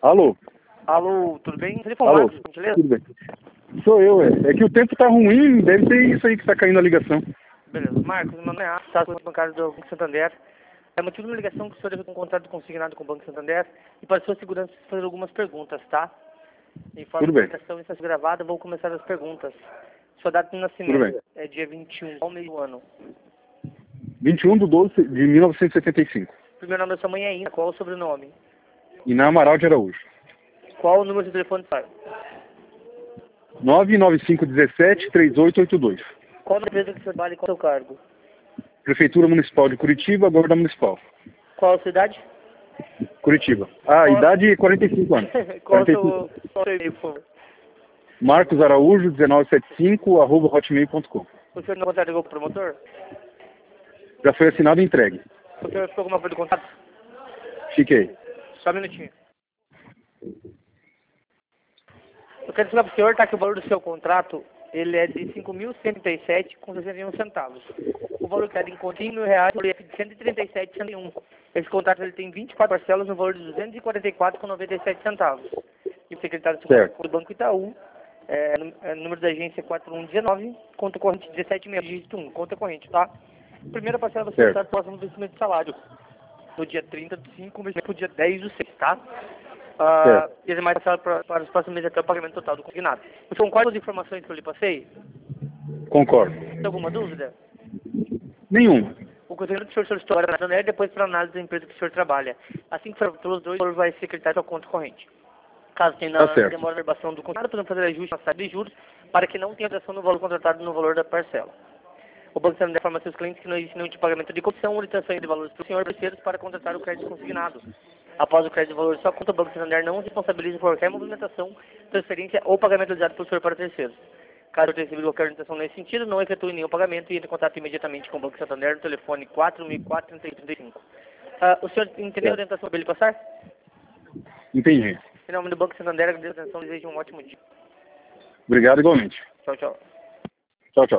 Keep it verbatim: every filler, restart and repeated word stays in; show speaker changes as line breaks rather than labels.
Alô?
Alô, tudo bem? Você falou,
Alô?
Marcos, por gentileza?
Tudo bem. Sou eu, é. É que o tempo tá ruim, deve ser isso aí que tá caindo a ligação.
Beleza. Marcos, meu nome é Arthur, tá, sou bancário do Banco Santander. É motivo de uma ligação que o senhor deve ter um contrato consignado com o Banco Santander e para sua segurança fazer algumas perguntas, tá? Informe
Tudo
que a
bem.
ligação está gravada, vou começar as perguntas. Sua data de
Tudo bem.
nascimento é dia vinte e um, ao meio do ano.
vinte e um de doze de mil novecentos e setenta e cinco.
Primeiro nome da sua mãe é Ina, qual o sobrenome?
Iná Amaral de Araújo.
Qual o número de telefone do pai?
nove nove cinco um sete três oito oito dois.
Qual a empresa que o senhor trabalha e qual é o seu cargo?
Prefeitura Municipal de Curitiba, Guarda Municipal.
Qual a sua idade?
Curitiba. Ah,
Qual-
idade quarenta e cinco anos.
qual o
quarenta e
seu,
cinco.
qual o seu e-mail, por favor?
Marcos Araújo, mil novecentos e setenta e cinco, arroba hotmail ponto com.
O senhor não contratou ligou pro promotor?
Já foi assinado e entregue.
O senhor ficou com uma folha de contato?
Fiquei.
Só um minutinho. Eu quero explicar para o senhor, tá, que o valor do seu contrato, ele é de cinco mil cento e trinta e sete reais com sessenta e um centavos. O valor que é de encontro mil reais é de cento e trinta e sete reais e um. Esse contrato ele tem vinte e quatro parcelas no valor de duzentos e quarenta e quatro reais com noventa e sete centavos. E o secretário do Banco Itaú, é, é, número da agência quatro um um nove, conta corrente dezessete mil, dígito um, conta corrente, tá? Primeira parcela você vai estar próximo do vencimento de salário, no dia trinta do cinco, no dia dez do seis, tá? Uh, e as demais parcelas para, para os próximos meses até o pagamento total do consignado. Você concorda com as informações que eu lhe passei?
Concordo.
Tem alguma dúvida?
Nenhum.
O consignado que o senhor solicitou agora na Santander, depois para análise da empresa que o senhor trabalha. Assim que for pelos dois, o valor vai secretar sua conta corrente. Caso tenha
Tá certo.
demora na verbação do contrato, podemos fazer ajuste na taxa de juros para que não tenha alteração no valor contratado no valor da parcela. O Banco Santander informa a seus clientes que não existe nenhum tipo de pagamento de comissão ou de transferência de valores para o senhor terceiros para contratar o crédito consignado. Após o crédito de valor de sua conta, o Banco Santander não se responsabiliza por qualquer movimentação, transferência ou pagamento realizado pelo senhor para terceiros. Caso tenha recebido qualquer orientação nesse sentido, não efetue nenhum pagamento e entre em contato imediatamente com o Banco Santander no telefone quatro mil e quatro, trinta e trinta e cinco. Ah, o senhor entendeu a orientação para ele passar?
Entendi.
Em nome do Banco Santander, agradeço a atenção e desejo um ótimo dia.
Obrigado igualmente.
Tchau, tchau.
Tchau, tchau.